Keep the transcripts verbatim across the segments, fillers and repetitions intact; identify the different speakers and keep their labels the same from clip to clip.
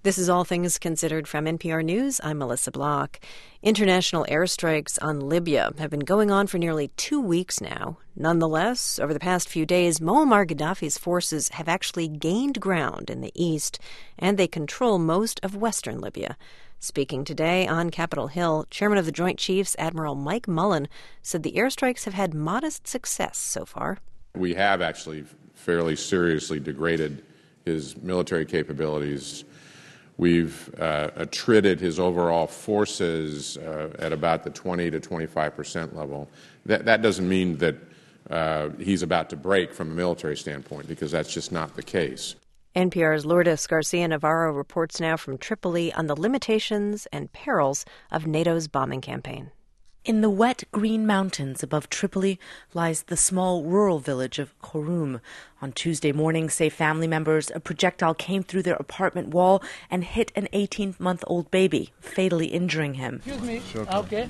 Speaker 1: This is All Things Considered from N P R News. I'm Melissa Block. International airstrikes on Libya have been going on for nearly two weeks now. Nonetheless, over the past few days, Muammar Gaddafi's forces have actually gained ground in the east, and they control most of western Libya. Speaking today on Capitol Hill, Chairman of the Joint Chiefs, Admiral Mike Mullen, said the airstrikes have had modest success so far.
Speaker 2: We have actually fairly seriously degraded his military capabilities. We've uh, attrited his overall forces uh, at about the twenty to twenty-five percent level. That, that doesn't mean that uh, he's about to break from a military standpoint, because that's just not the case.
Speaker 1: N P R's Lourdes Garcia-Navarro reports now from Tripoli on the limitations and perils of NATO's bombing campaign.
Speaker 3: In the wet green mountains above Tripoli lies the small rural village of Khorum. On Tuesday morning, say family members, a projectile came through their apartment wall and hit an eighteen-month-old baby, fatally injuring him.
Speaker 4: Excuse me. Okay.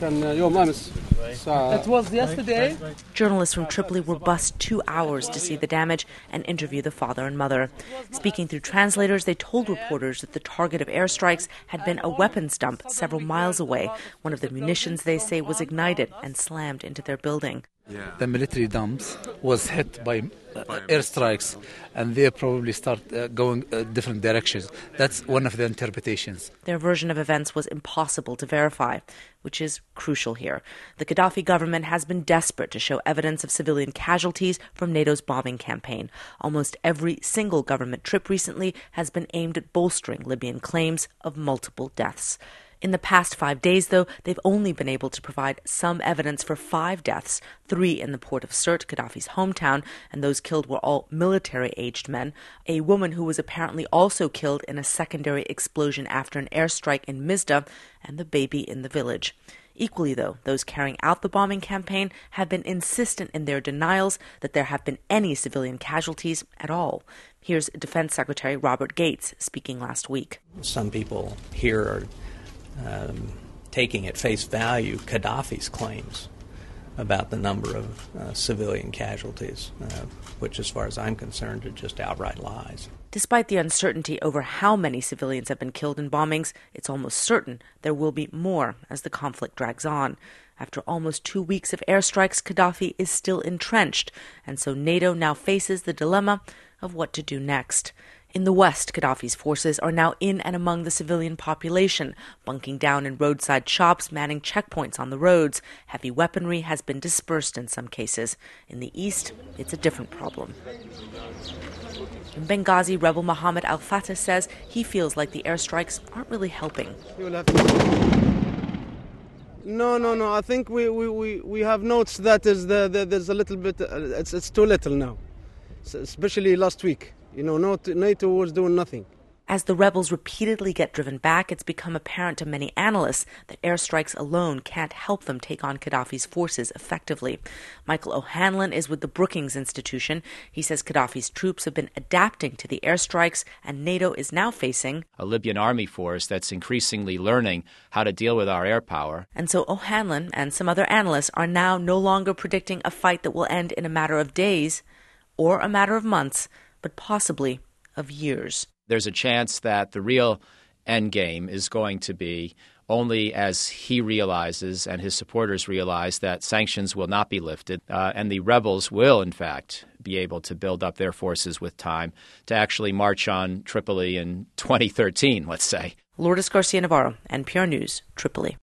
Speaker 4: It was yesterday.
Speaker 3: Journalists from Tripoli were bused two hours to see the damage and interview the father and mother. Speaking through translators, they told reporters that the target of airstrikes had been a weapons dump several miles away. One of the munitions, they say, was ignited and slammed into their building.
Speaker 5: The military dumps was hit by uh, airstrikes, and they probably start uh, going uh, different directions. That's one of the interpretations.
Speaker 3: Their version of events was impossible to verify, which is crucial here. The Gaddafi government has been desperate to show evidence of civilian casualties from NATO's bombing campaign. Almost every single government trip recently has been aimed at bolstering Libyan claims of multiple deaths. In the past five days, though, they've only been able to provide some evidence for five deaths, three in the port of Sirte, Gaddafi's hometown, and those killed were all military-aged men. A woman who was apparently also killed in a secondary explosion after an airstrike in Mizda, and the baby in the village. Equally, though, those carrying out the bombing campaign have been insistent in their denials that there have been any civilian casualties at all. Here's Defense Secretary Robert Gates speaking last week.
Speaker 6: Some people here are Um, taking at face value Gaddafi's claims about the number of uh, civilian casualties, uh, which, as far as I'm concerned, are just outright lies.
Speaker 3: Despite the uncertainty over how many civilians have been killed in bombings, it's almost certain there will be more as the conflict drags on. After almost two weeks of airstrikes, Gaddafi is still entrenched, and so NATO now faces the dilemma of what to do next. In the west, Gaddafi's forces are now in and among the civilian population, bunking down in roadside shops, manning checkpoints on the roads. Heavy weaponry has been dispersed in some cases. In the east, it's a different problem. In Benghazi, rebel Mohammed al-Fatah says he feels like the airstrikes aren't really helping.
Speaker 7: No, no, no. I think we, we, we, we have notes that is the, the, there's a little bit, uh, it's, it's too little now, so especially last week. You know, NATO was doing nothing.
Speaker 3: As the rebels repeatedly get driven back, it's become apparent to many analysts that airstrikes alone can't help them take on Gaddafi's forces effectively. Michael O'Hanlon is with the Brookings Institution. He says Gaddafi's troops have been adapting to the airstrikes, and NATO is now facing
Speaker 8: a Libyan army force that's increasingly learning how to deal with our air power.
Speaker 3: And so O'Hanlon and some other analysts are now no longer predicting a fight that will end in a matter of days or a matter of months, but possibly of years.
Speaker 8: There's a chance that the real end game is going to be only as he realizes and his supporters realize that sanctions will not be lifted, uh, and the rebels will, in fact, be able to build up their forces with time to actually march on Tripoli in twenty thirteen, let's say.
Speaker 3: Lourdes Garcia-Navarro, N P R News, Tripoli.